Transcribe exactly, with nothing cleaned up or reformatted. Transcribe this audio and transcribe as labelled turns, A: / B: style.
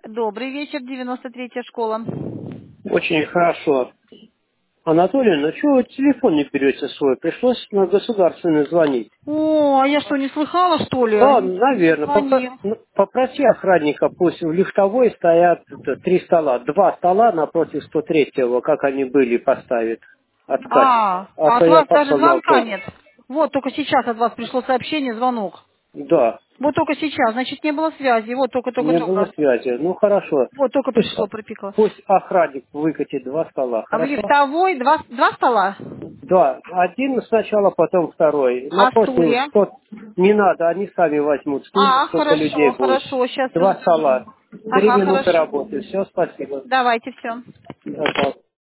A: Добрый вечер, девяносто третья школа.
B: Очень хорошо. Анатолий, ну чего вы телефон не берете свой? Пришлось на государственный звонить.
A: О, а я что, не слыхала, что
B: Да,
A: ли? Не
B: наверное. Попро-
A: звонил.
B: ну, Попроси охранника, пусть в лифтовой стоят это, три стола. Два стола напротив сто третьего, как они были, поставит. Откать.
A: А,
B: А
A: а
B: то
A: от
B: я
A: вас даже
B: попал на
A: звонка
B: автобус.
A: нет. Вот только сейчас от вас пришло сообщение, звонок.
B: Да,
A: Вот только сейчас, значит, не было связи. Вот
B: не было
A: только-только-только.
B: связи. Ну хорошо.
A: Вот только
B: Пусть,
A: пришло, пропикало.
B: пусть охранник выкатит два стола,
A: А в
B: хорошо?
A: лифтовой два, два стола?
B: Да, один сначала, потом второй.
A: А
B: Напротив,
A: стулья?
B: сто... не надо, они сами возьмут стулья,
A: А,
B: сколько людей
A: хорошо,
B: будет.
A: хорошо, сейчас все
B: Два
A: закажу.
B: стола. Три
A: Ага,
B: минуты
A: хорошо.
B: работы. Все, спасибо.
A: Давайте, все.
B: Да, пожалуйста.